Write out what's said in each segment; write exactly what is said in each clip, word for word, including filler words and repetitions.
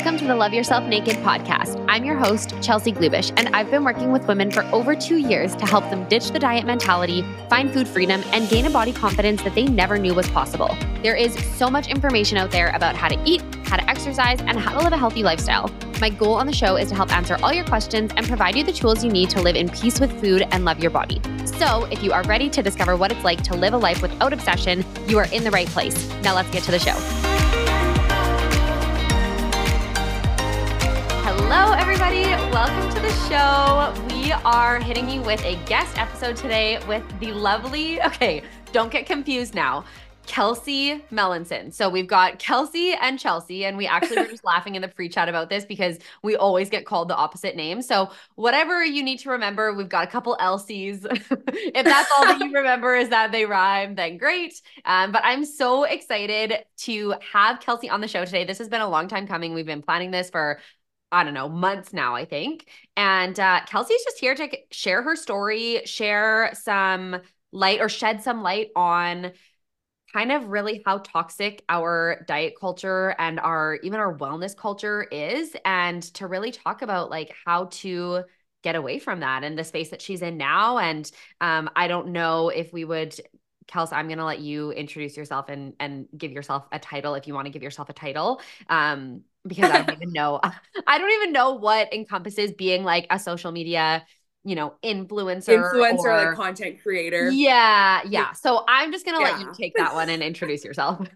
Welcome to the Love Yourself Naked podcast. I'm your host, Chelsea Glubish, and I've been working with women for over two years to help them ditch the diet mentality, find food freedom, and gain a body confidence that they never knew was possible. There is so much information out there about how to eat, how to exercise, and how to live a healthy lifestyle. My goal on the show is to help answer all your questions and provide you the tools you need to live in peace with food and love your body. So if you are ready to discover what it's like to live a life without obsession, you are in the right place. Now let's get to the show. Hello, everybody. Welcome to the show. We are hitting you with a guest episode today with the lovely, okay, don't get confused now, Kelsey Melanson. So we've got Kelsey and Chelsea, and we actually were just laughing in the pre-chat about this because we always get called the opposite name. So whatever you need to remember, we've got a couple Elsies. If that's all that you remember is that they rhyme, then great. Um, but I'm so excited to have Kelsey on the show today. This has been a long time coming. We've been planning this for I don't know, months now, I think. And uh, Kelsey's just here to share her story, share some light or shed some light on kind of really how toxic our diet culture and our even our wellness culture is, and to really talk about like how to get away from that and the space that she's in now. And um, I don't know if we would, Kelsey, I'm going to let you introduce yourself and, and give yourself a title if you want to give yourself a title. Um, because I don't even know, I don't even know what encompasses being like a social media, you know, influencer. Influencer, or, like content creator. Yeah. Yeah. So I'm just going to Yeah. let you take that one and introduce yourself.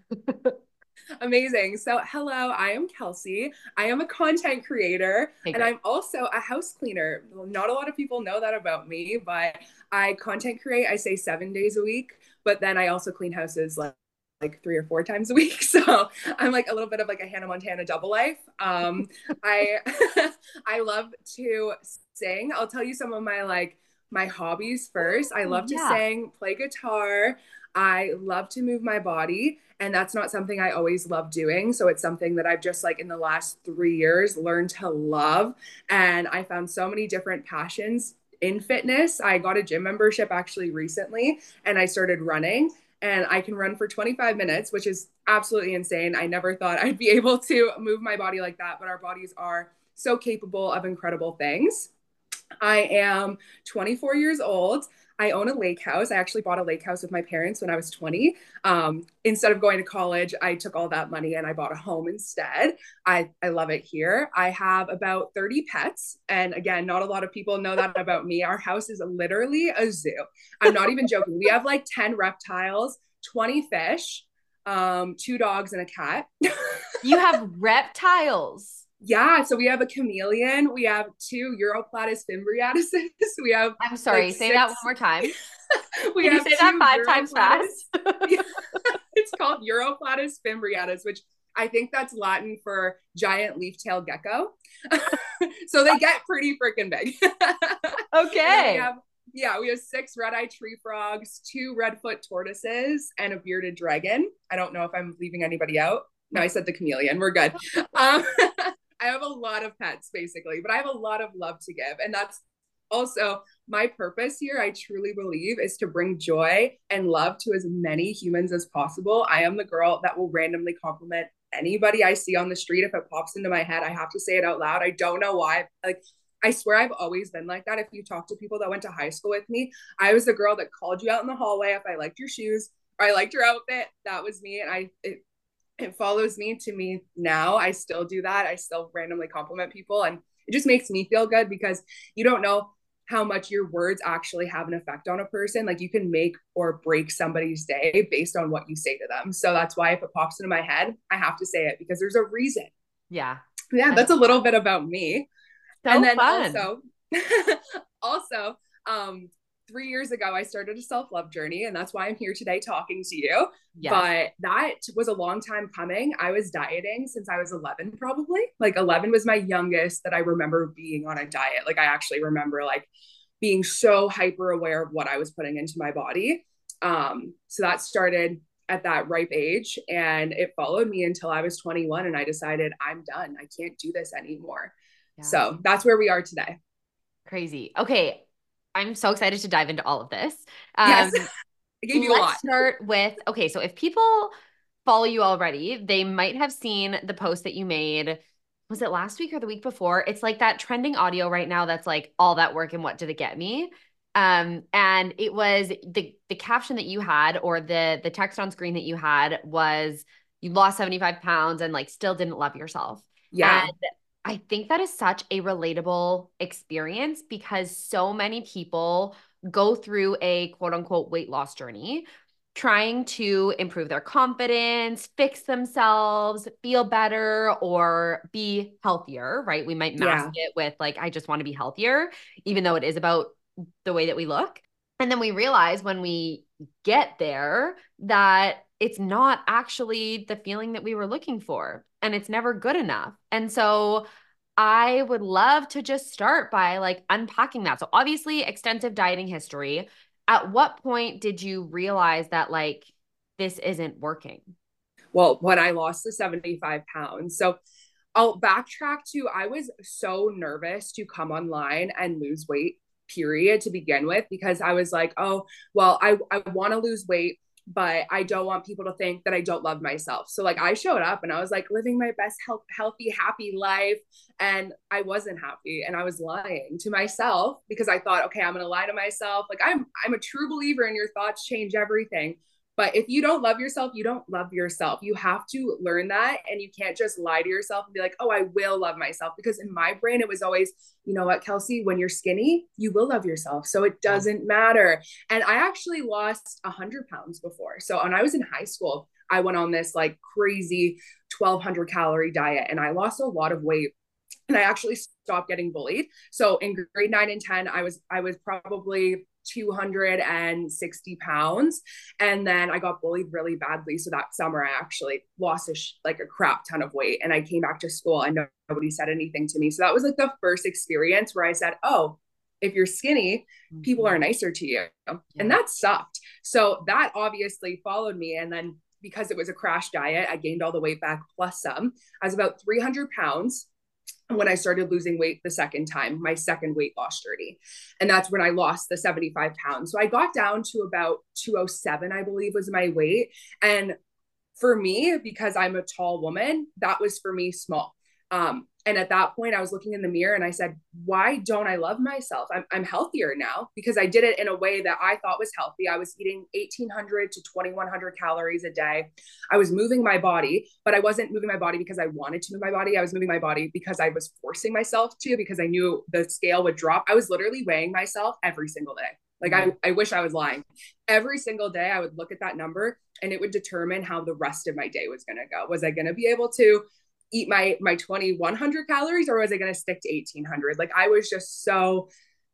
Amazing. So hello, I am Kelsey. I am a content creator, Okay, and I'm also a house cleaner. Well, not a lot of people know that about me, but I content create, I say seven days a week, but then I also clean houses like like three or four times a week. So I'm like a little bit of like a Hannah Montana double life. Um, I, I love to sing. I'll tell you some of my like my hobbies first. I love to yeah. sing, play guitar. I love to move my body, and that's not something I always love doing. So it's something that I've just like in the last three years learned to love. And I found so many different passions in fitness. I got a gym membership actually recently, and I started running. And I can run for twenty-five minutes, which is absolutely insane. I never thought I'd be able to move my body like that, but our bodies are so capable of incredible things. I am twenty-four years old. I own a lake house. I actually bought a lake house with my parents when I was twenty. Um, instead of going to college, I took all that money and I bought a home instead. I, I love it here. I have about thirty pets. And again, not a lot of people know that about me. Our house is literally a zoo. I'm not even joking. We have like ten reptiles, twenty fish, um, two dogs, and a cat. You have reptiles. Yeah, so we have a chameleon, we have two Europlatus fimbriatuses, we have I'm sorry, like say six... that one more time. we Can have you say that five Europlatus... times fast? Yeah. It's called Europlatus fimbriatus, which I think that's Latin for giant leaf-tailed gecko. So they get pretty freaking big. Okay. We have, yeah, we have six red-eyed tree frogs, two redfoot tortoises, and a bearded dragon. I don't know if I'm leaving anybody out. No, I said the chameleon. We're good. Um, I have a lot of pets basically, but I have a lot of love to give. And that's also my purpose here. I truly believe is to bring joy and love to as many humans as possible. I am the girl that will randomly compliment anybody I see on the street. If it pops into my head, I have to say it out loud. I don't know why. Like, I swear I've always been like that. If you talk to people that went to high school with me, I was the girl that called you out in the hallway if I liked your shoes or I liked your outfit. That was me. And I, it, it follows me to me now. I still do that. I still randomly compliment people, and it just makes me feel good because you don't know how much your words actually have an effect on a person. Like you can make or break somebody's day based on what you say to them. So that's why if it pops into my head, I have to say it because there's a reason. Yeah. Yeah. That's a little bit about me. So and then fun. also, also, um, three years ago, I started a self-love journey, and that's why I'm here today talking to you. Yes. But that was a long time coming. I was dieting since I was eleven, probably. Like eleven was my youngest that I remember being on a diet. Like I actually remember like being so hyper aware of what I was putting into my body. Um, so that started at that ripe age, and it followed me until I was twenty-one, and I decided I'm done. I can't do this anymore. Yeah. So that's where we are today. Crazy. Okay. I'm so excited to dive into all of this. Um, yes. I gave you a lot. Let's start with, okay, so if people follow you already, they might have seen the post that you made was it last week or the week before? It's like that trending audio right now that's like all that work and what did it get me? Um, and it was the the caption that you had, or the the text on screen that you had, was you lost seventy-five pounds and like still didn't love yourself. Yeah. And I think that is such a relatable experience because so many people go through a quote unquote weight loss journey trying to improve their confidence, fix themselves, feel better, or be healthier, right? We might mask Yeah. it with like, I just want to be healthier, even though it is about the way that we look. And then we realize when we get there that it's not actually the feeling that we were looking for, and it's never good enough. And so I would love to just start by like unpacking that. So obviously extensive dieting history. At what point did you realize that like this isn't working? Well, when I lost the seventy-five pounds. So I'll backtrack to, I was so nervous to come online and lose weight, period, to begin with, because I was like, oh, well, I, I want to lose weight, but I don't want people to think that I don't love myself. So like I showed up and I was like living my best health, healthy, happy life. And I wasn't happy. And I was lying to myself because I thought, okay, I'm going to lie to myself. Like I'm, I'm a true believer in your thoughts change everything. But if you don't love yourself, you don't love yourself. You have to learn that. And you can't just lie to yourself and be like, oh, I will love myself. Because in my brain, it was always, you know what, Kelsey, when you're skinny, you will love yourself. So it doesn't matter. And I actually lost one hundred pounds before. So when I was in high school, I went on this like crazy twelve hundred calorie diet and I lost a lot of weight. And I actually stopped getting bullied. So in grade nine and ten, I was I was probably two hundred sixty pounds. And then I got bullied really badly. So that summer, I actually lost a sh- like a crap ton of weight. And I came back to school and nobody said anything to me. So that was like the first experience where I said, oh, if you're skinny, people are nicer to you. Yeah. And that sucked. So that obviously followed me. And then because it was a crash diet, I gained all the weight back plus some. I was about three hundred pounds when I started losing weight the second time, my second weight loss journey. And that's when I lost the seventy-five pounds. So I got down to about two oh seven, I believe was my weight. And for me, because I'm a tall woman, that was for me small. Um, and at that point, I was looking in the mirror and I said, why don't I love myself? I'm, I'm healthier now because I did it in a way that I thought was healthy. I was eating eighteen hundred to twenty-one hundred calories a day. I was moving my body, but I wasn't moving my body because I wanted to move my body. I was moving my body because I was forcing myself to, because I knew the scale would drop. I was literally weighing myself every single day. Like I, I wish I was lying. Every single day I would look at that number and it would determine how the rest of my day was going to go. Was I going to be able to eat my my twenty-one hundred calories, or was I going to stick to eighteen hundred? Like I was just so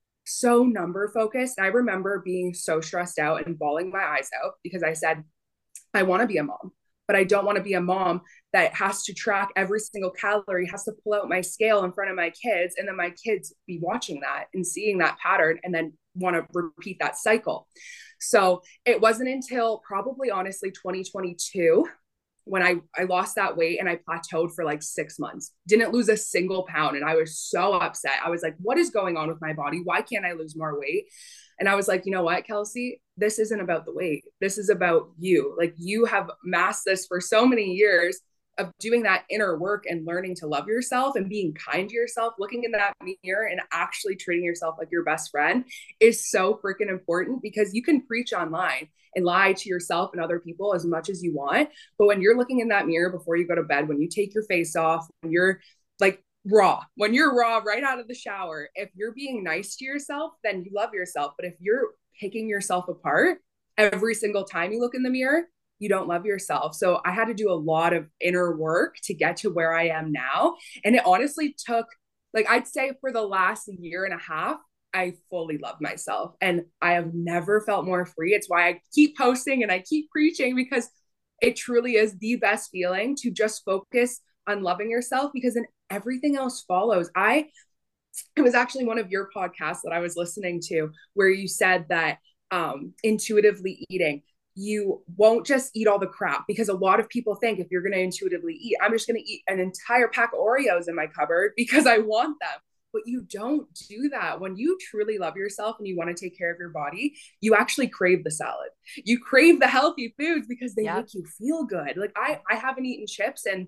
so number focused. I remember being so stressed out and bawling my eyes out because I said, I want to be a mom, but I don't want to be a mom that has to track every single calorie, has to pull out my scale in front of my kids, and then my kids be watching that and seeing that pattern and then want to repeat that cycle. So it wasn't until probably honestly twenty twenty-two when I, I lost that weight and I plateaued for like six months, didn't lose a single pound. And I was so upset. I was like, what is going on with my body? Why can't I lose more weight? And I was like, you know what, Kelsey, this isn't about the weight. This is about you. Like you have masked this for so many years of doing that inner work and learning to love yourself and being kind to yourself, looking in that mirror and actually treating yourself like your best friend is so freaking important, because you can preach online and lie to yourself and other people as much as you want. But when you're looking in that mirror before you go to bed, when you take your face off, when you're like raw, when you're raw right out of the shower, if you're being nice to yourself, then you love yourself. But if you're picking yourself apart every single time you look in the mirror, you don't love yourself. So I had to do a lot of inner work to get to where I am now. And it honestly took, like, I'd say for the last year and a half, I fully love myself and I have never felt more free. It's why I keep posting and I keep preaching, because it truly is the best feeling to just focus on loving yourself, because then everything else follows. I, it was actually one of your podcasts that I was listening to where you said that um, intuitively eating, you won't just eat all the crap, because a lot of people think if you're going to intuitively eat, I'm just going to eat an entire pack of Oreos in my cupboard because I want them. But you don't do that. When you truly love yourself and you want to take care of your body, you actually crave the salad. You crave the healthy foods because they yep. make you feel good. Like I, I haven't eaten chips in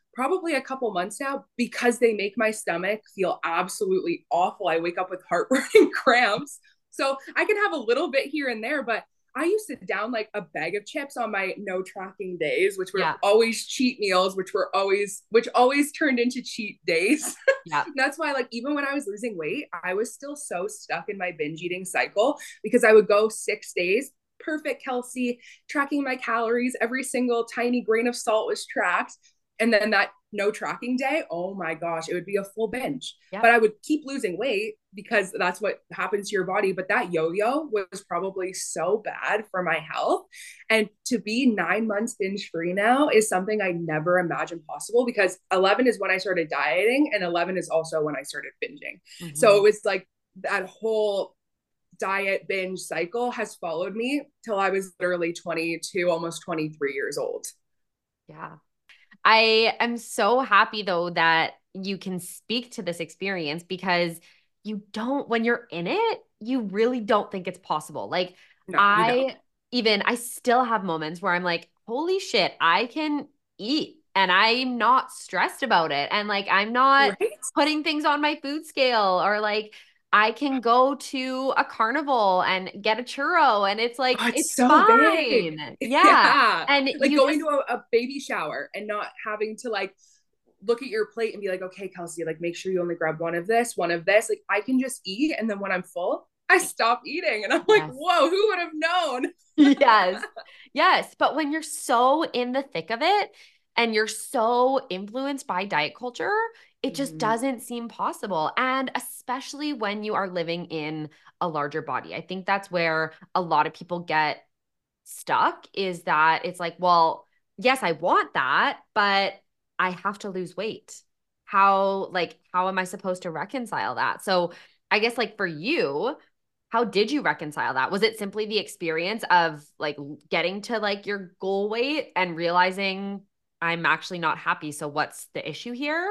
probably a couple months now because they make my stomach feel absolutely awful. I wake up with heartburn cramps. So I can have a little bit here and there, but I used to down like a bag of chips on my no tracking days, which were Yeah. always cheat meals, which were always, which always turned into cheat days. Yeah. That's why, like, even when I was losing weight, I was still so stuck in my binge eating cycle because I would go six days, perfect Kelsey, tracking my calories, every single tiny grain of salt was tracked. And then that no tracking day, oh my gosh, it would be a full binge. Yep. But I would keep losing weight because that's what happens to your body. But that yo-yo was probably so bad for my health. And to be nine months binge free now is something I never imagined possible, because eleven is when I started dieting and eleven is also when I started binging. Mm-hmm. So it was like that whole diet binge cycle has followed me till I was literally twenty-two, almost twenty-three years old. Yeah. I am so happy though that you can speak to this experience, because you don't, when you're in it, you really don't think it's possible. Like no, I even, I still have moments where I'm like, holy shit, I can eat and I'm not stressed about it. And like, I'm not right? putting things on my food scale, or like, I can go to a carnival and get a churro and it's like, oh, it's, it's so fine. Yeah. yeah. And like going just... to a, a baby shower and not having to like look at your plate and be like, okay, Kelsey, like make sure you only grab one of this, one of this. Like I can just eat. And then when I'm full, I stop eating. And I'm yes. like, whoa, who would have known? Yes. Yes. But when you're so in the thick of it and you're so influenced by diet culture, it just mm-hmm. doesn't seem possible. And especially when you are living in a larger body, I think that's where a lot of people get stuck, is that it's like, well, yes, I want that, but I have to lose weight. How, like, how am I supposed to reconcile that? So I guess like for you, how did you reconcile that? Was it simply the experience of like getting to like your goal weight and realizing I'm actually not happy, so what's the issue here?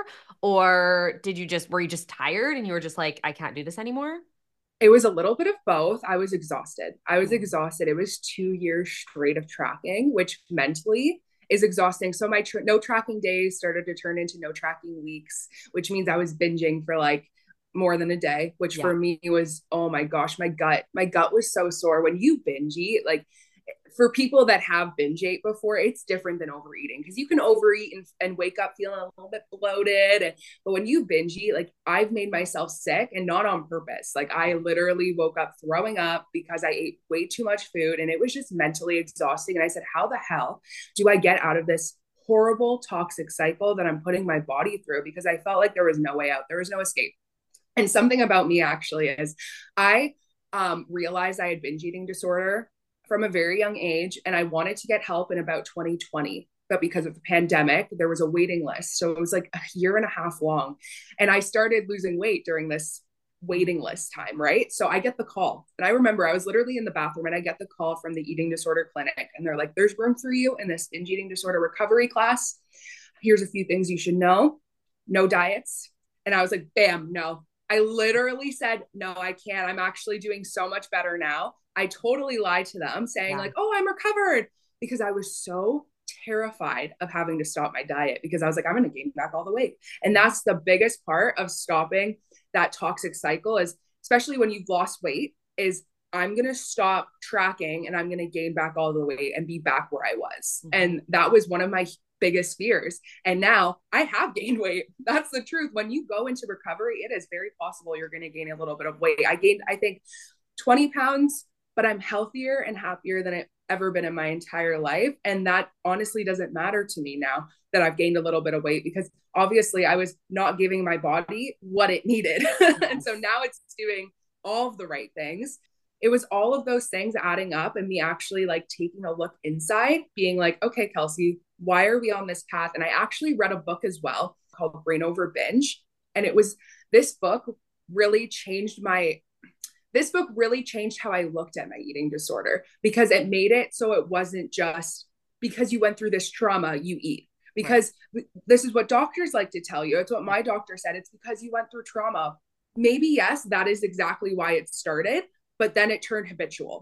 Or did you just, were you just tired and you were just like, I can't do this anymore? It was a little bit of both. I was exhausted. I was exhausted. It was two years straight of tracking, which mentally is exhausting. So my tra- no tracking days started to turn into no tracking weeks, which means I was binging for like more than a day, which yeah. for me was, oh my gosh, my gut, my gut was so sore. When you binge eat, like for people that have binge ate before, it's different than overeating, because you can overeat and, and wake up feeling a little bit bloated. And, but when you binge eat, like I've made myself sick, and not on purpose. Like I literally woke up throwing up because I ate way too much food, and it was just mentally exhausting. And I said, how the hell do I get out of this horrible toxic cycle that I'm putting my body through? Because I felt like there was no way out. There was no escape. And something about me actually is I um, realized I had binge eating disorder from a very young age, and I wanted to get help in about twenty twenty. But because of the pandemic, there was a waiting list. So it was like a year and a half long. And I started losing weight during this waiting list time, right? So I get the call. And I remember I was literally in the bathroom and I get the call from the eating disorder clinic. And they're like, there's room for you in this binge eating disorder recovery class. Here's a few things you should know. No diets. And I was like, bam, no. I literally said, no, I can't. I'm actually doing so much better now. I totally lied to them saying yeah. like, oh, I'm recovered, because I was so terrified of having to stop my diet, because I was like, I'm going to gain back all the weight. And that's the biggest part of stopping that toxic cycle, is especially when you've lost weight, is I'm going to stop tracking and I'm going to gain back all the weight and be back where I was. Mm-hmm. And that was one of my biggest fears. And now I have gained weight. That's the truth. When you go into recovery, it is very possible you're going to gain a little bit of weight. I gained, I think, twenty pounds, but I'm healthier and happier than I've ever been in my entire life. And that honestly doesn't matter to me now that I've gained a little bit of weight, because obviously I was not giving my body what it needed. And so now it's doing all of the right things. It was all of those things adding up, and me actually like taking a look inside, being like, okay, Kelsey, why are we on this path? And I actually read a book as well called Brain Over Binge. And it was, this book really changed my This book really changed how I looked at my eating disorder, because it made it so it wasn't just because you went through this trauma, you eat. Because right. this is what doctors like to tell you. It's what my doctor said. It's because you went through trauma. Maybe, yes, that is exactly why it started, but then it turned habitual.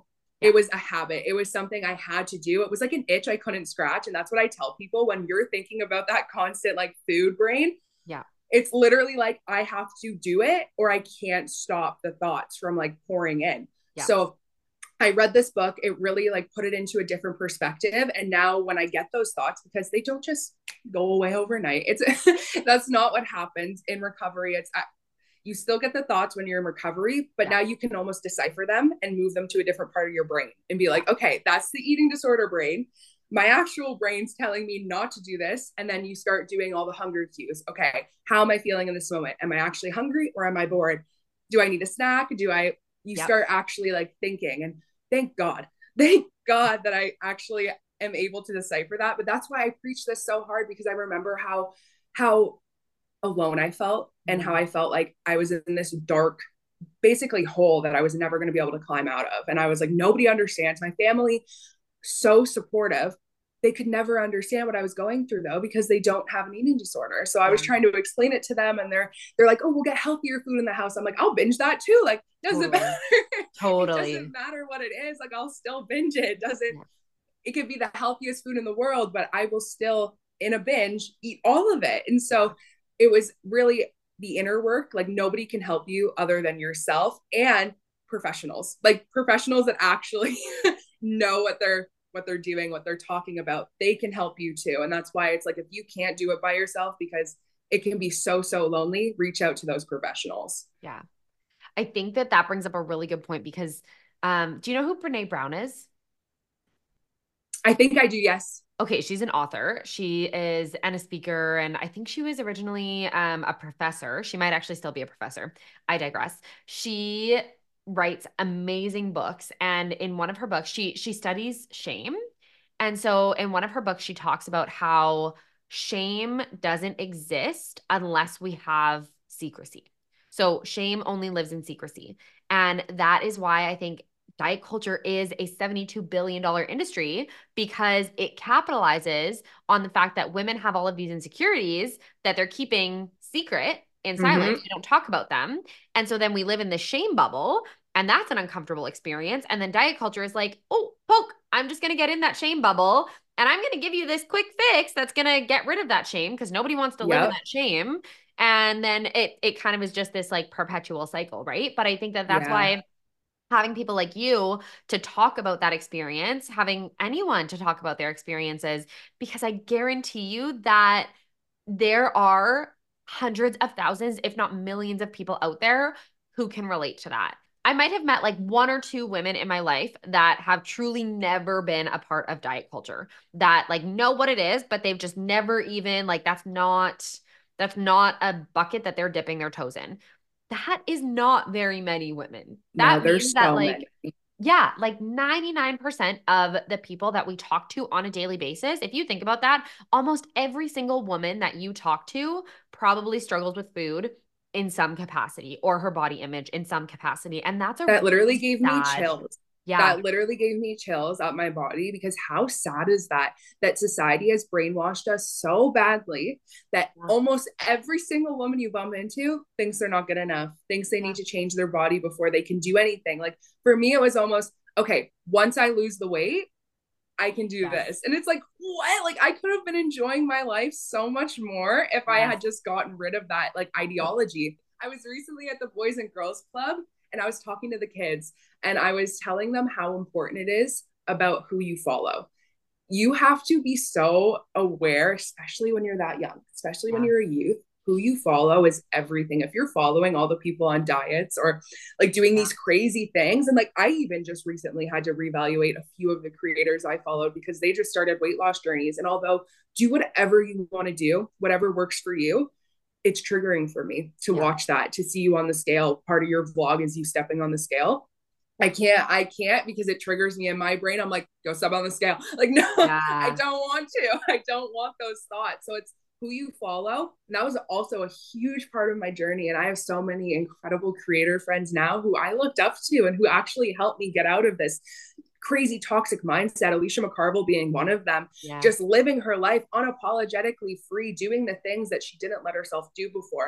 It was a habit. It was something I had to do. It was like an itch I couldn't scratch. And that's what I tell people when you're thinking about that constant like food brain. Yeah. It's literally like, I have to do it or I can't stop the thoughts from like pouring in. Yeah. So I read this book. It really like put it into a different perspective. And now when I get those thoughts, because they don't just go away overnight, it's, that's not what happens in recovery. It's, you still get the thoughts when you're in recovery, but yeah. now you can almost decipher them and move them to a different part of your brain and be like, okay, that's the eating disorder brain. My actual brain's telling me not to do this. And then you start doing all the hunger cues. Okay, how am I feeling in this moment? Am I actually hungry or am I bored? Do I need a snack? Do I, you yep. start actually like thinking, and thank God, thank God that I actually am able to decipher that. But that's why I preach this so hard, because I remember how, how alone I felt and how I felt like I was in this dark, basically hole that I was never going to be able to climb out of. And I was like, nobody understands. My family, so supportive. They could never understand what I was going through though, because they don't have an eating disorder. So I was trying to explain it to them, and they're, they're like, oh, we'll get healthier food in the house. I'm like, I'll binge that too. Like, doesn't totally. matter. Totally. It doesn't matter what it is. Like, I'll still binge it. Doesn't, yeah. It could be the healthiest food in the world, but I will still in a binge eat all of it. And so it was really the inner work. Like, nobody can help you other than yourself, and professionals, like professionals that actually know what they're, what they're doing, what they're talking about. They can help you too. And that's why it's like, if you can't do it by yourself, because it can be so, so lonely, reach out to those professionals. Yeah. I think that that brings up a really good point, because um, do you know who Brene Brown is? I think I do. Yes. Okay. She's an author. She is and a speaker. And I think she was originally um, a professor. She might actually still be a professor. I digress. She writes amazing books. And in one of her books, she, she studies shame. And so in one of her books, she talks about how shame doesn't exist unless we have secrecy. So shame only lives in secrecy. And that is why I think diet culture is a seventy-two billion dollars industry, because it capitalizes on the fact that women have all of these insecurities that they're keeping secret in silence. Mm-hmm. We don't talk about them. And so then we live in the shame bubble, and that's an uncomfortable experience. And then diet culture is like, oh, poke, I'm just going to get in that shame bubble, and I'm going to give you this quick fix that's going to get rid of that shame, because nobody wants to yep. live in that shame. And then it it kind of is just this like perpetual cycle, right? But I think that that's yeah. why having people like you to talk about that experience, having anyone to talk about their experiences, because I guarantee you that there are hundreds of thousands, if not millions of people out there who can relate to that. I might have met like one or two women in my life that have truly never been a part of diet culture, that like know what it is, but they've just never even like, that's not, that's not a bucket that they're dipping their toes in. That is not very many women. That no, means that so like, many. yeah, like ninety-nine percent of the people that we talk to on a daily basis, if you think about that, almost every single woman that you talk to probably struggles with food in some capacity, or her body image in some capacity. And that's a that literally really gave sad, me chills. Yeah. That literally gave me chills up my body, because how sad is that, that society has brainwashed us so badly that yeah. almost every single woman you bump into thinks they're not good enough, thinks they yeah. need to change their body before they can do anything. Like for me, it was almost, okay, once I lose the weight, I can do yes. this. And it's like, what? Like I could have been enjoying my life so much more if yes. I had just gotten rid of that like ideology. I was recently at the Boys and Girls Club, and I was talking to the kids, and I was telling them how important it is about who you follow. You have to be so aware, especially when you're that young, especially yeah. when you're a youth. Who you follow is everything. If you're following all the people on diets or like doing yeah. these crazy things, and like I even just recently had to reevaluate a few of the creators I followed, because they just started weight loss journeys. And although do whatever you want to do, whatever works for you, it's triggering for me to yeah. watch that, to see you on the scale. Part of your vlog is you stepping on the scale. I can't, I can't, because it triggers me in my brain. I'm like, go step on the scale. Like, no, yeah. I don't want to. I don't want those thoughts. So it's who you follow. And that was also a huge part of my journey. And I have so many incredible creator friends now who I looked up to and who actually helped me get out of this crazy toxic mindset. Alicia McCarville being one of them, yeah. just living her life unapologetically free, doing the things that she didn't let herself do before.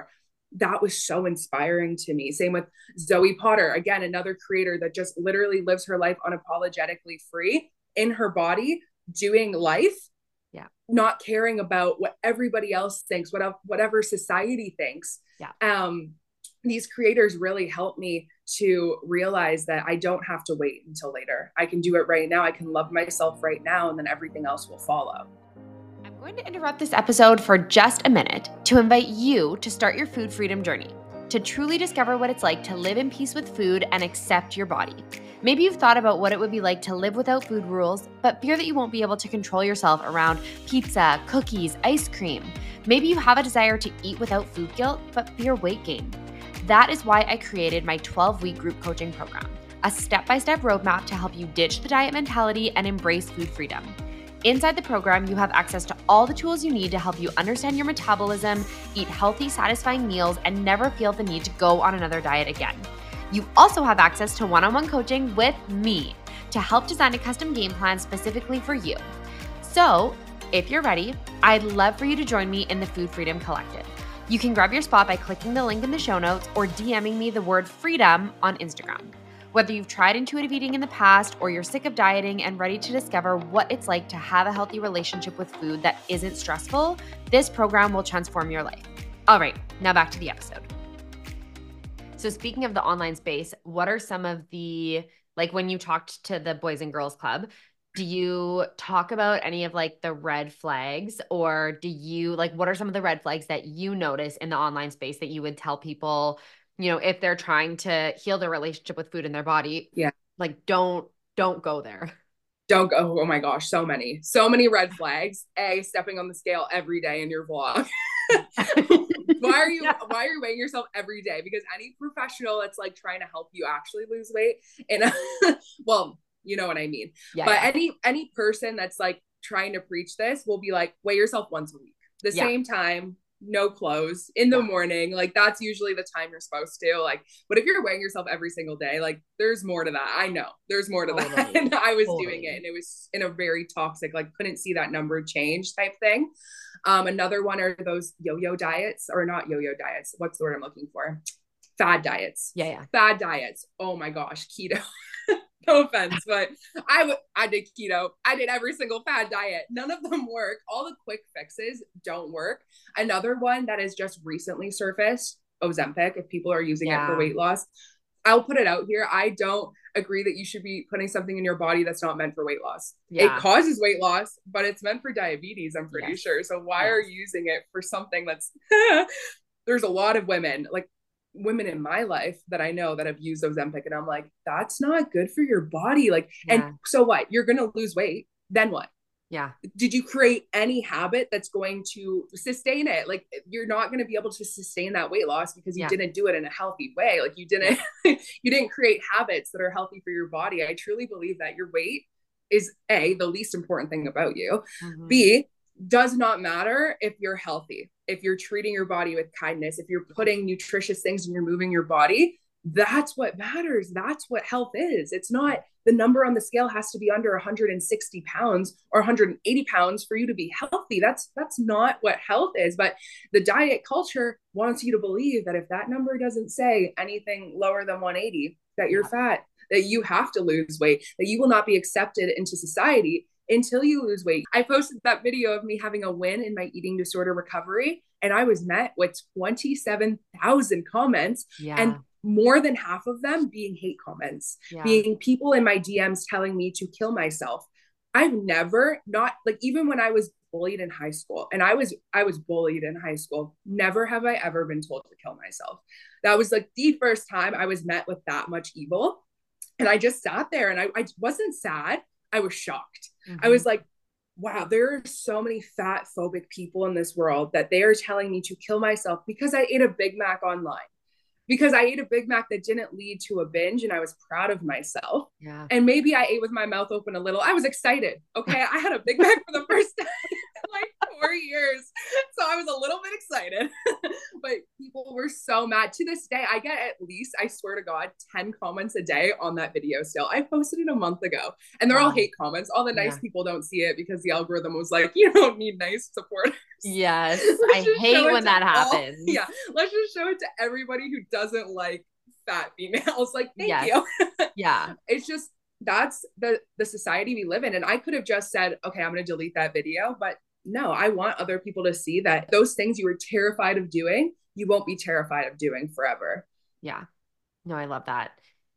that was so inspiring to me. Same with Zoe Potter, again, another creator that just literally lives her life unapologetically free in her body, doing life, yeah, not caring about what everybody else thinks, what whatever society thinks. Yeah. Um, these creators really help me to realize that I don't have to wait until later. I can do it right now. I can love myself right now, and then everything else will follow. I'm going to interrupt this episode for just a minute to invite you to start your food freedom journey, to truly discover what it's like to live in peace with food and accept your body. Maybe you've thought about what it would be like to live without food rules, but fear that you won't be able to control yourself around pizza, cookies, ice cream. Maybe you have a desire to eat without food guilt, but fear weight gain. That is why I created my twelve-week group coaching program, a step-by-step roadmap to help you ditch the diet mentality and embrace food freedom. Inside the program, you have access to all the tools you need to help you understand your metabolism, eat healthy, satisfying meals, and never feel the need to go on another diet again. You also have access to one-on-one coaching with me to help design a custom game plan specifically for you. So, if you're ready, I'd love for you to join me in the Food Freedom Collective. You can grab your spot by clicking the link in the show notes or DMing me the word freedom on Instagram. Whether you've tried intuitive eating in the past or you're sick of dieting and ready to discover what it's like to have a healthy relationship with food that isn't stressful, this program will transform your life. All right, now back to the episode. So speaking of the online space, what are some of the, like when you talked to the Boys and Girls Club, do you talk about any of like the red flags, or do you like, what are some of the red flags that you notice in the online space that you would tell people, you know, if they're trying to heal their relationship with food in their body? Yeah. Like, don't, don't go there. Don't go. Oh my gosh. So many, so many red flags. A, stepping on the scale every day in your vlog. why are you, yeah. why are you weighing yourself every day? Because any professional that's like trying to help you actually lose weight, and well, you know what I mean? Yeah, but yeah. any, any person that's like trying to preach this will be like, weigh yourself once a week, the yeah. same time, no clothes in the yeah. morning. Like that's usually the time you're supposed to like, but if you're weighing yourself every single day, like there's more to that. I know there's more to totally. that. And I was totally. doing it and it was in a very toxic, like couldn't see that number change type thing. Um, another one are those yo-yo diets, or not yo-yo diets. What's the word I'm looking for? Fad diets. Yeah. yeah. Fad diets. Oh my gosh. Keto. No offense, but I w- I did keto. I did every single fad diet. None of them work. All the quick fixes don't work. Another one that has just recently surfaced, Ozempic, if people are using yeah. it for weight loss. I'll put it out here. I don't agree that you should be putting something in your body that's not meant for weight loss. Yeah. It causes weight loss, but it's meant for diabetes, I'm pretty yes. sure. So why yes. are you using it for something that's, there's a lot of women, like women in my life that I know that have used Ozempic, and I'm like, that's not good for your body. Like, yeah. and so what? You're going to lose weight. Then what? Yeah. Did you create any habit that's going to sustain it? Like, you're not going to be able to sustain that weight loss because you yeah. didn't do it in a healthy way. Like you didn't, yeah. you didn't create habits that are healthy for your body. I truly believe that your weight is A, the least important thing about you. Mm-hmm. B, does not matter if you're healthy, if you're treating your body with kindness, if you're putting nutritious things and you're moving your body. That's what matters. That's what health is. It's not the number on the scale has to be under one hundred sixty pounds or one hundred eighty pounds for you to be healthy. That's, that's not what health is. But the diet culture wants you to believe that if that number doesn't say anything lower than one eighty, that you're fat, that you have to lose weight, that you will not be accepted into society until you lose weight. I posted that video of me having a win in my eating disorder recovery, and I was met with twenty-seven thousand comments. Yeah. And more than half of them being hate comments, yeah. being people in my D Ms telling me to kill myself. I've never, not like, even when I was bullied in high school, and I was, I was bullied in high school, never have I ever been told to kill myself. That was like the first time I was met with that much evil. And I just sat there and I, I wasn't sad. I was shocked. Mm-hmm. I was like, wow, there are so many fat phobic people in this world that they are telling me to kill myself because I ate a Big Mac online. Because I ate a Big Mac that didn't lead to a binge, and I was proud of myself. Yeah. And maybe I ate with my mouth open a little. I was excited. Okay. I had a Big Mac for the first time in like four years. So I was a little bit excited, but people were so mad. To this day, I get at least, I swear to God, ten comments a day on that video still. I posted it a month ago, and they're wow. all hate comments. All the nice yeah. people don't see it because the algorithm was like, you don't need nice support. Yes. Let's I just hate show it when to that all, happens. yeah, let's just show it to everybody who doesn't like fat females. Like, thank Yes. you. Yeah. It's just, that's the the society we live in. And I could have just said, okay, I'm going to delete that video, but no, I want other people to see that those things you were terrified of doing, you won't be terrified of doing forever. Yeah. No, I love that.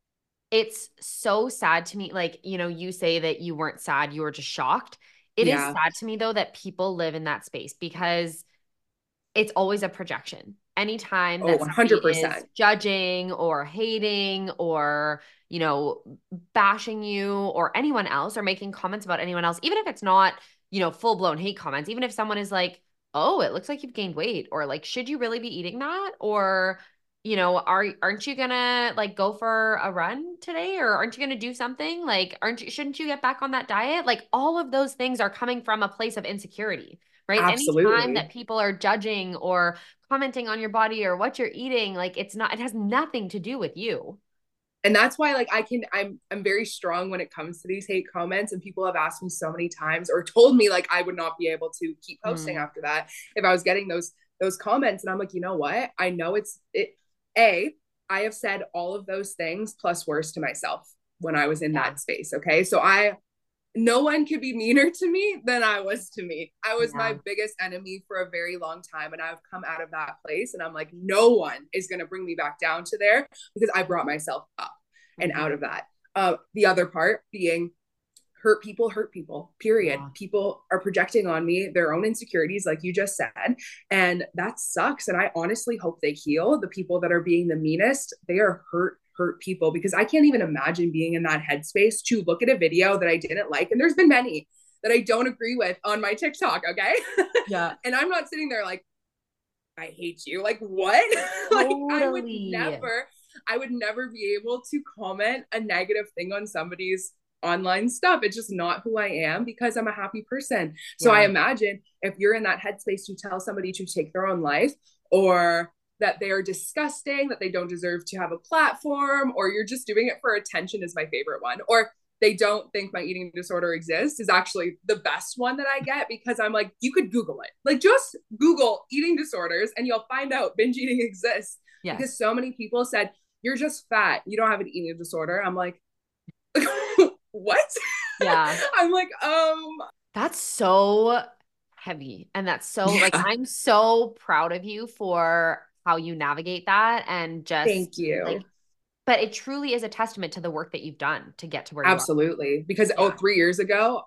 It's so sad to me. Like, you know, you say that you weren't sad, you were just shocked. It is Yeah. sad to me though that people live in that space because it's always a projection. Anytime Oh, that somebody is one hundred percent. judging or hating or, you know, bashing you or anyone else or making comments about anyone else, even if it's not, you know, full blown hate comments, even if someone is like, oh, it looks like you've gained weight, or like, should you really be eating that? Or, you know, are aren't you gonna like go for a run today, or aren't you gonna do something? Like, aren't you, shouldn't you get back on that diet? Like all of those things are coming from a place of insecurity, right? Anytime that Absolutely. people are judging or commenting on your body or what you're eating, like it's not, it has nothing to do with you. And that's why, like, I can, i'm i'm very strong when it comes to these hate comments, and people have asked me so many times or told me like I would not be able to keep posting Mm, after that if I was getting those those comments. And I'm like, you know what, I know it's it a I have said all of those things plus worse to myself when I was in yeah. that space. Okay, so I no one could be meaner to me than I was to me. I was Yeah. my biggest enemy for a very long time. And I've come out of that place. And I'm like, no one is going to bring me back down to there because I brought myself up and Mm-hmm. out of that. Uh, the other part being hurt people hurt people, period. Yeah. People are projecting on me their own insecurities, like you just said. And that sucks. And I honestly hope they heal. The people that are being the meanest, they are hurt hurt people, because I can't even imagine being in that headspace to look at a video that I didn't like. And there's been many that I don't agree with on my TikTok. Okay. Yeah. And I'm not sitting there like, I hate you. Like, what? Like, I would Totally. never, I would never be able to comment a negative thing on somebody's online stuff. It's just not who I am, because I'm a happy person. So I Yeah. imagine if you're in that headspace to tell somebody to take their own life, or that they are disgusting, that they don't deserve to have a platform, or you're just doing it for attention is my favorite one. Or they don't think my eating disorder exists is actually the best one that I get, because I'm like, you could Google it. Like, just Google eating disorders and you'll find out binge eating exists. Yes. Because so many people said, you're just fat, you don't have an eating disorder. I'm like, what? Yeah. I'm like, um, That's so heavy. And that's so like, yeah, I'm so proud of you for how you navigate that and just thank you. like, but it truly is a testament to the work that you've done to get to where you are. Absolutely. Because, oh, Yeah. three years ago,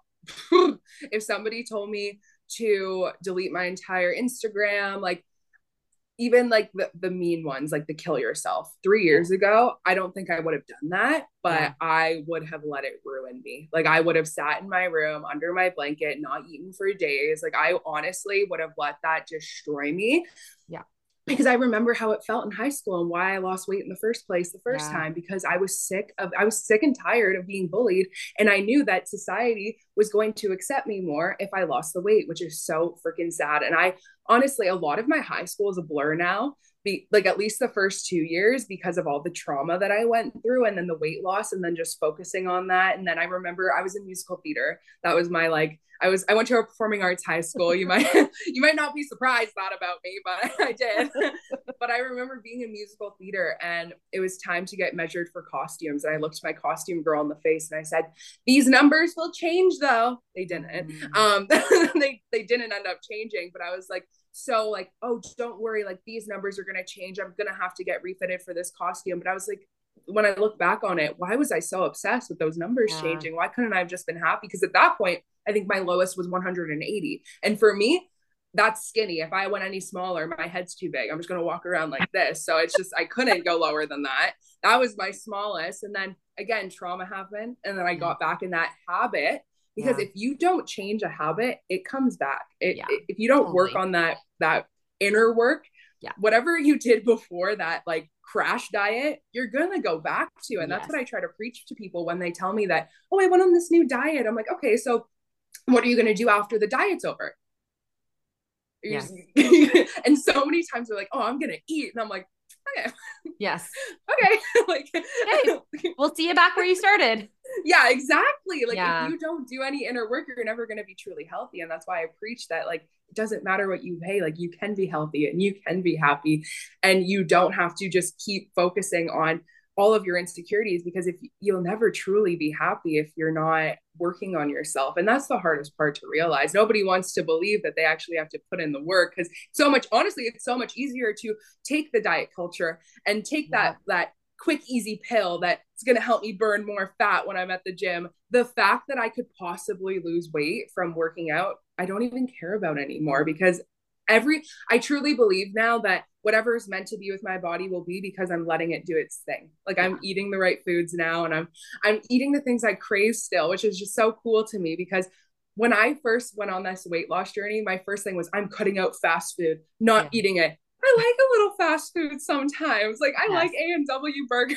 if somebody told me to delete my entire Instagram, like, even like the, the mean ones, like the kill yourself, three Yeah. years ago, I don't think I would have done that, Yeah. but I would have let it ruin me. Like, I would have sat in my room under my blanket, not eaten for days. Like, I honestly would have let that destroy me, Yeah. because I remember how it felt in high school and why I lost weight in the first place the first Yeah. time, because I was sick of I was sick and tired of being bullied, and I knew that society was going to accept me more if I lost the weight, which is so freaking sad. And I honestly, a lot of my high school is a blur now. Be, like, at least the first two years, because of all the trauma that I went through, and then the weight loss, and then just focusing on that. And then I remember I was in musical theater. That was my like I was I went to a performing arts high school. You might you might not be surprised that about me, but I did. But I remember being in musical theater, and it was time to get measured for costumes. And I looked my costume girl in the face and I said, "These numbers will change, though." They didn't. Mm. Um, they they didn't end up changing. But I was like, so like, oh, don't worry, like, these numbers are gonna change. I'm gonna have to get refitted for this costume. But I was like, when I look back on it, why was I so obsessed with those numbers Yeah. changing? Why couldn't I have just been happy? Because at that point, I think my lowest was one hundred eighty. And for me, that's skinny. If I went any smaller, my head's too big. I'm just going to walk around like this. So it's just, I couldn't go lower than that. That was my smallest. And then again, trauma happened. And then I got back in that habit, because Yeah. if you don't change a habit, it comes back. It, Yeah. it if you don't Totally. work on that, that inner work, Yeah. whatever you did before that, like, crash diet, you're gonna go back to. And that's Yes. what I try to preach to people when they tell me that, oh, I went on this new diet. I'm like, okay, so what are you gonna do after the diet's over? Yes. And so many times they're like, oh, I'm gonna eat. And I'm like, okay. Yes. Okay. Like, hey, we'll see you back where you started. Yeah, exactly. Like yeah. if you don't do any inner work, you're never going to be truly healthy. And that's why I preach that, like, it doesn't matter what you pay, like you can be healthy and you can be happy, and you don't have to just keep focusing on all of your insecurities, because if you'll never truly be happy if you're not working on yourself. And that's the hardest part to realize. Nobody wants to believe that they actually have to put in the work, because so much, honestly, it's so much easier to take the diet culture and take yeah. that that quick, easy pill that's going to help me burn more fat when I'm at the gym. The fact that I could possibly lose weight from working out, I don't even care about anymore, because every, I truly believe now that whatever is meant to be with my body will be, because I'm letting it do its thing. Like I'm eating the right foods now, and I'm, I'm eating the things I crave still, which is just so cool to me, because when I first went on this weight loss journey, my first thing was I'm cutting out fast food, not yeah. eating it. I like a little fast food sometimes. Like I yes. like A and W burgers.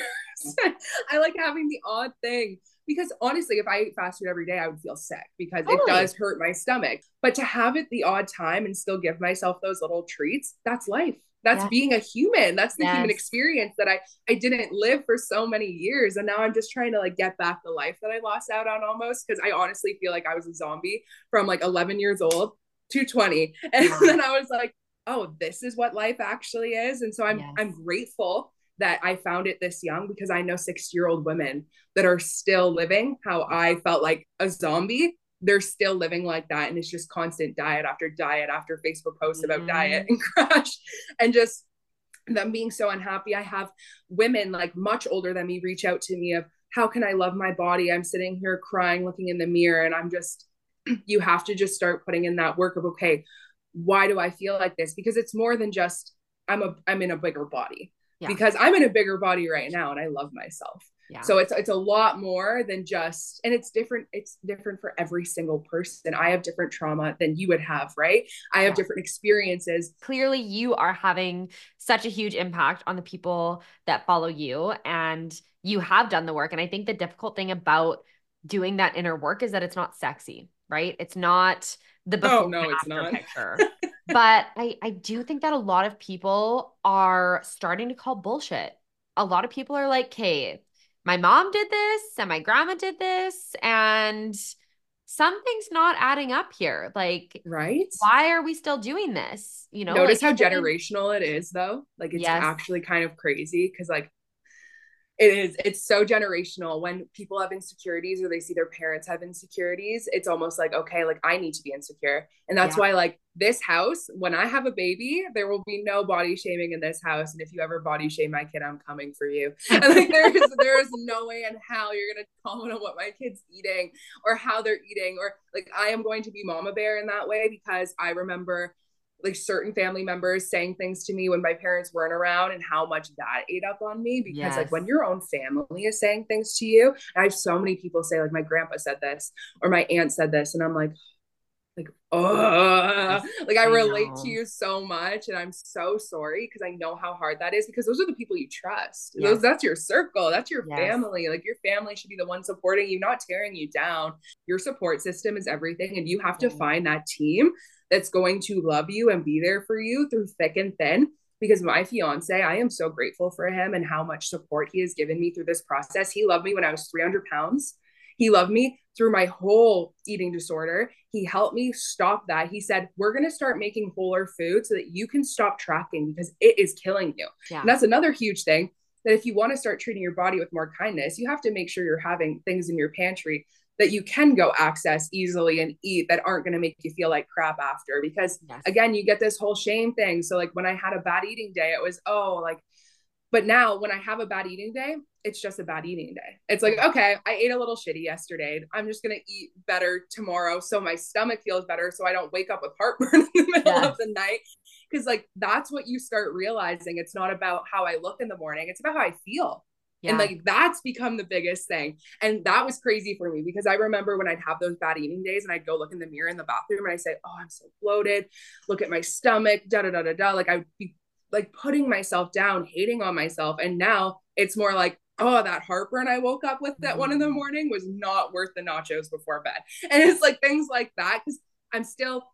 I like having the odd thing, because honestly, if I ate fast food every day, I would feel sick, because totally. It does hurt my stomach. But to have it the odd time and still give myself those little treats, that's life. That's yes. being a human. That's the yes. human experience that I, I didn't live for so many years. And now I'm just trying to like get back the life that I lost out on almost. Because I honestly feel like I was a zombie from like eleven years old to twenty. And yeah. then I was like, oh, this is what life actually is. And so I'm, yes. I'm grateful that I found it this young, because I know sixty year old women that are still living how I felt like a zombie. They're still living like that. And it's just constant diet after diet after Facebook posts mm-hmm. about diet and crash, and just them being so unhappy. I have women like much older than me reach out to me of, how can I love my body? I'm sitting here crying, looking in the mirror. And I'm just, you have to just start putting in that work of, okay, why do I feel like this? Because it's more than just, I'm a, I'm in a bigger body yeah. because I'm in a bigger body right now and I love myself. Yeah. So it's, it's a lot more than just, and it's different. It's different for every single person. I have different trauma than you would have, right? I have yeah. different experiences. Clearly you are having such a huge impact on the people that follow you, and you have done the work. And I think the difficult thing about doing that inner work is that it's not sexy, right? It's not the before oh, no, and after not. Picture. But I, I do think that a lot of people are starting to call bullshit. A lot of people are like, okay, my mom did this and my grandma did this, and something's not adding up here. Like, right? Why are we still doing this? You know, notice like, how generational it is though. Like it's yes. actually kind of crazy, because like it is, it's so generational. When people have insecurities or they see their parents have insecurities, it's almost like, okay, like I need to be insecure. And that's yeah. why like this house, when I have a baby, there will be no body shaming in this house. And if you ever body shame my kid, I'm coming for you. And like there is, there is no way in hell you're going to comment on what my kid's eating or how they're eating, or like I am going to be mama bear in that way, because I remember like certain family members saying things to me when my parents weren't around, and how much that ate up on me, because yes. like when your own family is saying things to you, I have so many people say like my grandpa said this or my aunt said this, and I'm like, like, oh, like I, I relate know. to you so much, and I'm so sorry, because I know how hard that is, because those are the people you trust. Yes. Those, that's your circle. That's your yes. family. Like your family should be the one supporting you, not tearing you down. Your support system is everything, and you have to find that team that's going to love you and be there for you through thick and thin. Because my fiance, I am so grateful for him and how much support he has given me through this process. He loved me when I was three hundred pounds. He loved me through my whole eating disorder. He helped me stop that. He said, we're going to start making wholer food so that you can stop tracking, because it is killing you. Yeah. And that's another huge thing, that if you want to start treating your body with more kindness, you have to make sure you're having things in your pantry that you can go access easily and eat that aren't going to make you feel like crap after. Because yes. again, you get this whole shame thing. So like when I had a bad eating day, it was, oh, like, but now when I have a bad eating day, it's just a bad eating day. It's like, okay, I ate a little shitty yesterday. I'm just going to eat better tomorrow, so my stomach feels better, so I don't wake up with heartburn in the middle yes. of the night. Because like, that's what you start realizing. It's not about how I look in the morning. It's about how I feel. Yeah. And like, that's become the biggest thing. And that was crazy for me, because I remember when I'd have those bad eating days and I'd go look in the mirror in the bathroom and I say, oh, I'm so bloated. Look at my stomach, da, da, da, da, da. Like I would be like putting myself down, hating on myself. And now it's more like, oh, that heartburn I woke up with at mm-hmm. one in the morning was not worth the nachos before bed. And it's like things like that. Cause I'm still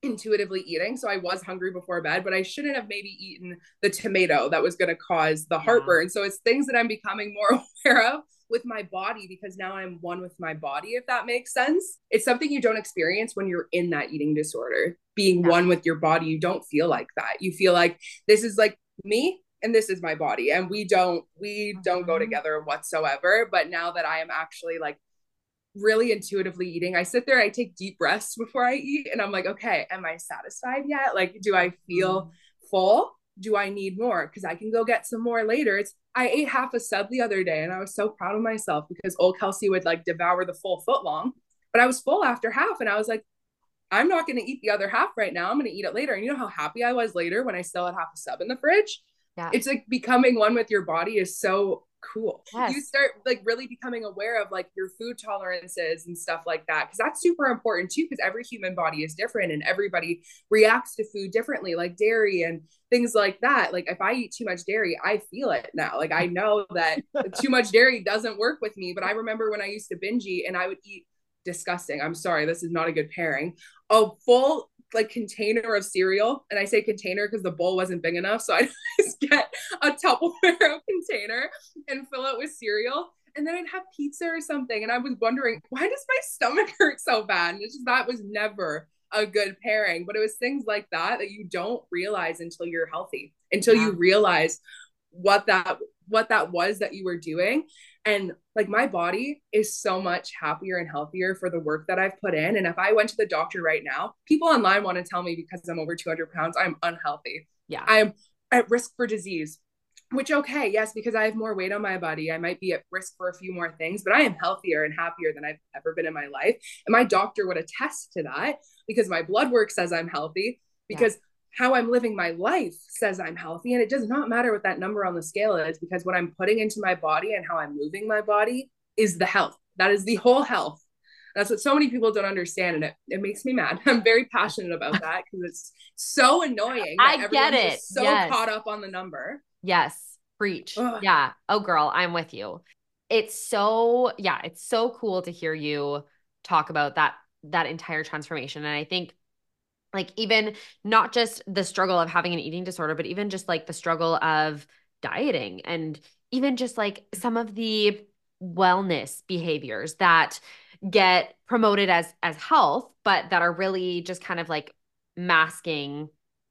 intuitively eating. So I was hungry before bed, but I shouldn't have maybe eaten the tomato that was going to cause the heartburn. Yeah. So it's things that I'm becoming more aware of with my body, because now I'm one with my body, if that makes sense. It's something you don't experience when you're in that eating disorder. Being yeah. one with your body, you don't feel like that. You feel like this is like me and this is my body, and we don't we mm-hmm. don't go together whatsoever. But now that I am actually like really intuitively eating, I sit there, I take deep breaths before I eat, and I'm like, okay, am I satisfied yet? Like, do I feel mm. full? Do I need more? Because I can go get some more later. It's I ate half a sub the other day, and I was so proud of myself because old Kelsey would like devour the full foot long, but I was full after half, and I was like, I'm not going to eat the other half right now. I'm going to eat it later. And you know how happy I was later when I still had half a sub in the fridge? Yeah. It's like becoming one with your body is so cool. Yes. You start like really becoming aware of like your food tolerances and stuff like that, because that's super important too, because every human body is different and everybody reacts to food differently, like dairy and things like that. Like if I eat too much dairy, I feel it now. Like I know that too much dairy doesn't work with me. But I remember when I used to binge eat and I would eat disgusting, I'm sorry, this is not a good pairing, a full like container of cereal. And I say container because the bowl wasn't big enough. So I just get a Tupperware container and fill it with cereal. And then I'd have pizza or something. And I was wondering, why does my stomach hurt so bad? And it's just, that was never a good pairing. But it was things like that that you don't realize until you're healthy, until yeah. you realize what that what that was that you were doing. And like my body is so much happier and healthier for the work that I've put in. And if I went to the doctor right now, people online want to tell me because I'm over two hundred pounds, I'm unhealthy. Yeah. I'm at risk for disease, which, okay, yes, because I have more weight on my body, I might be at risk for a few more things, but I am healthier and happier than I've ever been in my life. And my doctor would attest to that because my blood work says I'm healthy, because yeah. how I'm living my life says I'm healthy. And it does not matter what that number on the scale is, because what I'm putting into my body and how I'm moving my body is the health. That is the whole health. That's what so many people don't understand. And it, it makes me mad. I'm very passionate about that because it's so annoying. That I get it. So yes. caught up on the number. Yes. Preach. Ugh. Yeah. Oh girl, I'm with you. It's so, yeah, it's so cool to hear you talk about that, that entire transformation. And I think like even not just the struggle of having an eating disorder, but even just like the struggle of dieting, and even just like some of the wellness behaviors that get promoted as, as health, but that are really just kind of like masking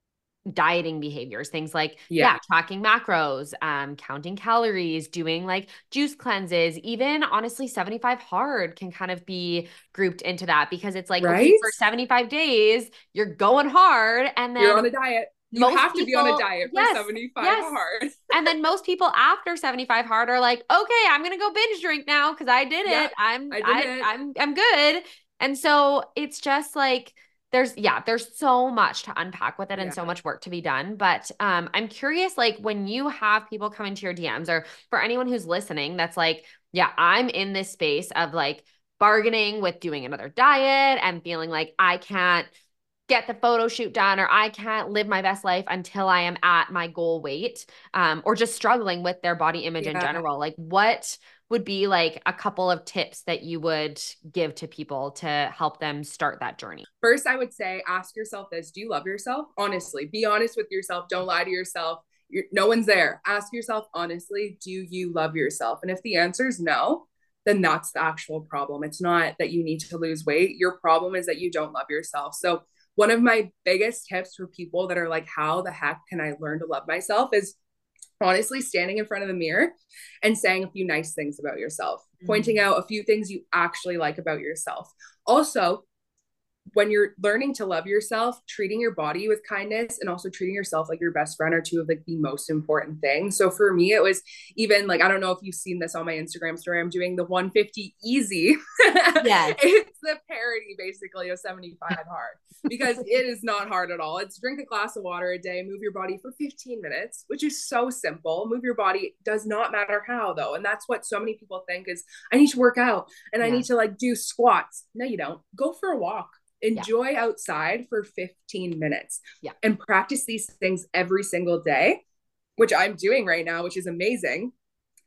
dieting behaviors, things like, yeah, yeah tracking macros, um, counting calories, doing like juice cleanses, even honestly, seventy-five hard can kind of be grouped into that, because it's like, right? Okay, for seventy-five days, you're going hard. And then you're on a diet. You have to people, be on a diet for yes, seventy-five yes. hard. And then most people after seventy-five hard are like, okay, I'm going to go binge drink now, cause I did yeah, it. I'm, I did I, it. I'm, I'm good. And so it's just like, There's, yeah, there's so much to unpack with it and yeah. so much work to be done. But um, I'm curious, like when you have people come into your D Ms, or for anyone who's listening, that's like, yeah, I'm in this space of like bargaining with doing another diet and feeling like I can't get the photo shoot done, or I can't live my best life until I am at my goal weight, um, or just struggling with their body image yeah. in general. Like what would be like a couple of tips that you would give to people to help them start that journey? First, I would say, ask yourself this. Do you love yourself? Honestly, be honest with yourself. Don't lie to yourself. You're, no one's there. Ask yourself honestly, do you love yourself? And if the answer is no, then that's the actual problem. It's not that you need to lose weight. Your problem is that you don't love yourself. So one of my biggest tips for people that are like, how the heck can I learn to love myself, is honestly standing in front of the mirror and saying a few nice things about yourself, mm-hmm. pointing out a few things you actually like about yourself. Also, when you're learning to love yourself, treating your body with kindness and also treating yourself like your best friend are two of like the most important things. So for me, it was even like, I don't know if you've seen this on my Instagram story, I'm doing the one fifty easy. Yes. It's the parody basically of seventy-five hard, because it is not hard at all. It's drink a glass of water a day, move your body for fifteen minutes, which is so simple. Move your body, does not matter how though. And that's what so many people think is, I need to work out and yeah. I need to like do squats. No, you don't. Go for a walk. Enjoy yeah. outside for fifteen minutes yeah. and practice these things every single day, which I'm doing right now, which is amazing.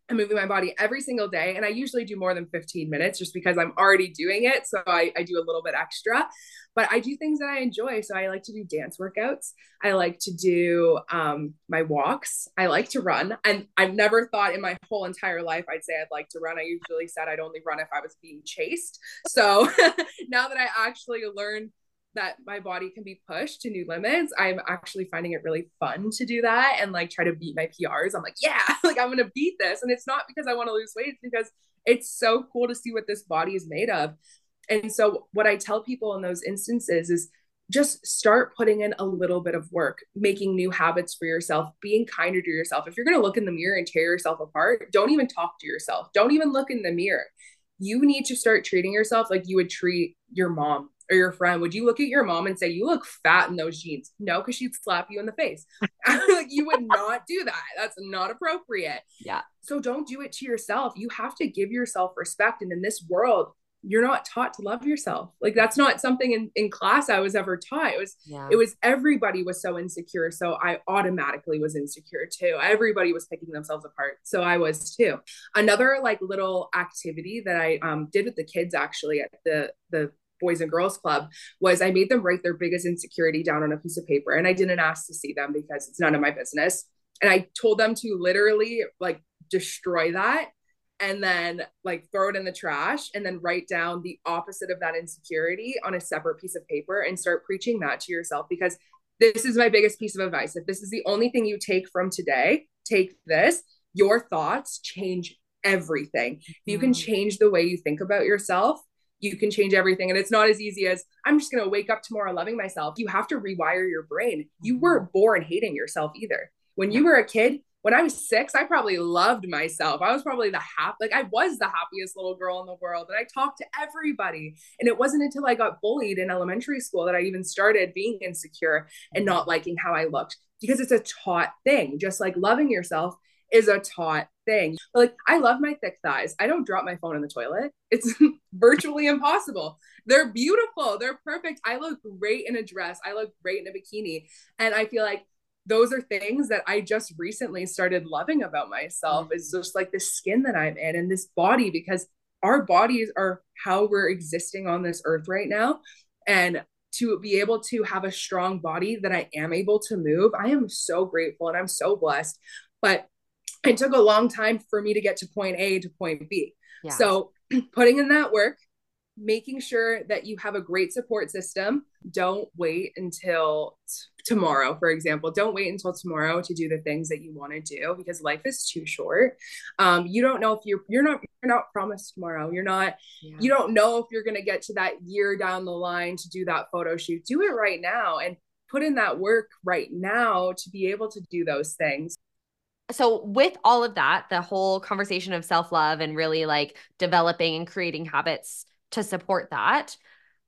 I'm moving my body every single day. And I usually do more than fifteen minutes just because I'm already doing it. So I, I do a little bit extra, but I do things that I enjoy. So I like to do dance workouts. I like to do um, my walks. I like to run. And I've never thought in my whole entire life I'd say I'd like to run. I usually said I'd only run if I was being chased. So now that I actually learned that my body can be pushed to new limits, I'm actually finding it really fun to do that and like try to beat my P Rs. I'm like, yeah, like I'm gonna beat this. And it's not because I want to lose weight, it's because it's so cool to see what this body is made of. And so what I tell people in those instances is just start putting in a little bit of work, making new habits for yourself, being kinder to yourself. If you're going to look in the mirror and tear yourself apart, don't even talk to yourself. Don't even look in the mirror. You need to start treating yourself like you would treat your mom or your friend. Would you look at your mom and say, you look fat in those jeans? No, because she'd slap you in the face. Like, you would not do that. That's not appropriate. Yeah. So don't do it to yourself. You have to give yourself respect. And in this world, you're not taught to love yourself. Like, that's not something in, in class I was ever taught. It was, yeah. it was everybody was so insecure. So I automatically was insecure too. Everybody was picking themselves apart. So I was too. Another like little activity that I um, did with the kids actually at the, the Boys and Girls Club was I made them write their biggest insecurity down on a piece of paper. And I didn't ask to see them because it's none of my business. And I told them to literally like destroy that and then like throw it in the trash and then write down the opposite of that insecurity on a separate piece of paper and start preaching that to yourself. Because this is my biggest piece of advice. If this is the only thing you take from today, take this. Your thoughts change everything. Mm-hmm. You can change the way you think about yourself. You can change everything. And it's not as easy as I'm just going to wake up tomorrow loving myself. You have to rewire your brain. You weren't born hating yourself either. When you were a kid, when I was six, I probably loved myself. I was probably the happy, like I was the happiest little girl in the world. And I talked to everybody. And it wasn't until I got bullied in elementary school that I even started being insecure and not liking how I looked, because it's a taught thing. Just like loving yourself is a taught thing. But like, I love my thick thighs. I don't drop my phone in the toilet. It's virtually impossible. They're beautiful. They're perfect. I look great in a dress. I look great in a bikini. And I feel like those are things that I just recently started loving about myself, is just like the skin that I'm in and this body, because our bodies are how we're existing on this earth right now. And to be able to have a strong body that I am able to move, I am so grateful and I'm so blessed. But it took a long time for me to get to point A to point B. Yeah. So putting in that work, making sure that you have a great support system. Don't wait until t- tomorrow, for example. Don't wait until tomorrow to do the things that you want to do, because life is too short. Um, you don't know if you're, you're not, you're not promised tomorrow. You're not, yeah. you don't know if you're going to get to that year down the line to do that photo shoot. Do it right now and put in that work right now to be able to do those things. So with all of that, the whole conversation of self-love and really like developing and creating habits to support that,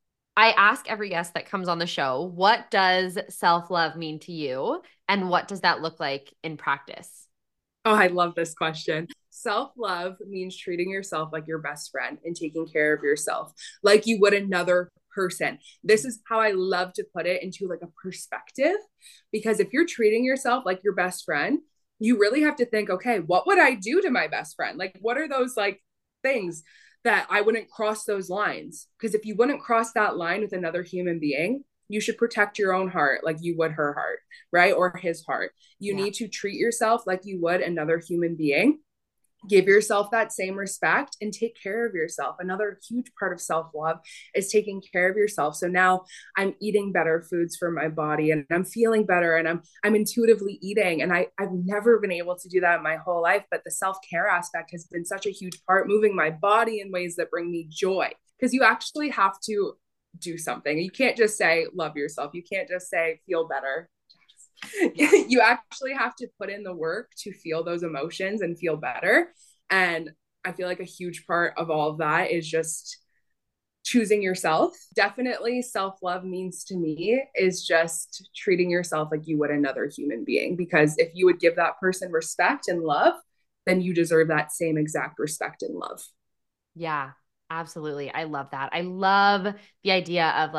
I ask every guest that comes on the show, what does self-love mean to you? And what does that look like in practice? Oh, I love this question. Self-love means treating yourself like your best friend and taking care of yourself like you would another person. This is how I love to put it into like a perspective, because if you're treating yourself like your best friend, you really have to think, okay, what would I do to my best friend? Like, what are those like things that I wouldn't cross those lines? Because if you wouldn't cross that line with another human being, you should protect your own heart like you would her heart, right? Or his heart. You yeah. need to treat yourself like you would another human being. Give yourself that same respect and take care of yourself. Another huge part of self-love is taking care of yourself. So now I'm eating better foods for my body and I'm feeling better and I'm I'm intuitively eating. And I, I've never been able to do that in my whole life. But the self-care aspect has been such a huge part, moving my body in ways that bring me joy. Because you actually have to do something. You can't just say, love yourself. You can't just say, feel better. You actually have to put in the work to feel those emotions and feel better. And I feel like a huge part of all of that is just choosing yourself. Definitely self-love means to me is just treating yourself like you would another human being, because if you would give that person respect and love, then you deserve that same exact respect and love. Yeah, absolutely. I love that. I love the idea of like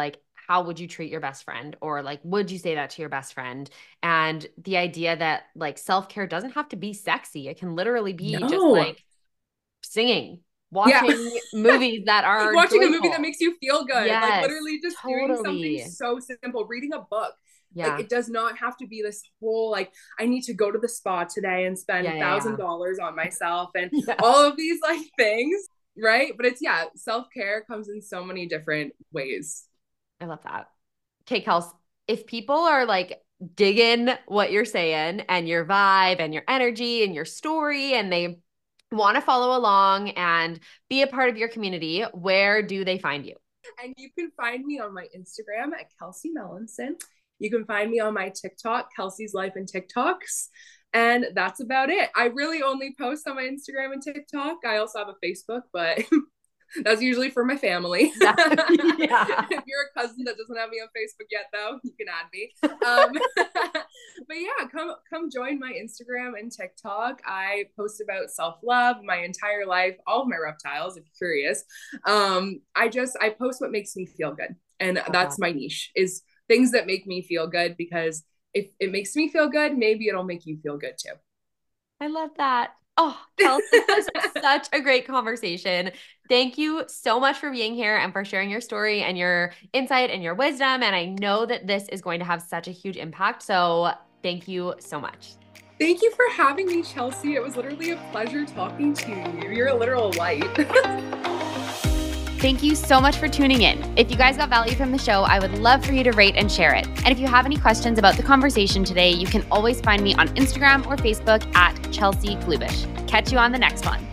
how would you treat your best friend? Or like, would you say that to your best friend? And the idea that like self-care doesn't have to be sexy. It can literally be No. just like singing, watching yeah. movies that are watching joyful. a movie that makes you feel good. Yes, like literally just totally. doing something so simple, reading a book. Yeah. Like it does not have to be this whole like I need to go to the spa today and spend a thousand dollars on myself and yeah. all of these like things, right? But it's yeah, self-care comes in so many different ways. I love that. Okay, Kels, if people are like digging what you're saying and your vibe and your energy and your story, and they want to follow along and be a part of your community, where do they find you? And you can find me on my Instagram at Kelsey Melanson. You can find me on my TikTok, Kelsey's Life and TikToks. And that's about it. I really only post on my Instagram and TikTok. I also have a Facebook, but that's usually for my family. Yeah. If you're a cousin that doesn't have me on Facebook yet, though, you can add me. Um, but yeah, come come join my Instagram and TikTok. I post about self-love, my entire life, all of my reptiles, if you're curious. Um, I just, I post what makes me feel good. And uh-huh. that's my niche, is things that make me feel good, because if it makes me feel good, maybe it'll make you feel good too. I love that. Oh, Kelsey, this was such a great conversation. Thank you so much for being here and for sharing your story and your insight and your wisdom. And I know that this is going to have such a huge impact. So thank you so much. Thank you for having me, Chelsea. It was literally a pleasure talking to you. You're a literal light. Thank you so much for tuning in. If you guys got value from the show, I would love for you to rate and share it. And if you have any questions about the conversation today, you can always find me on Instagram or Facebook at Chelsea Glubish. Catch you on the next one.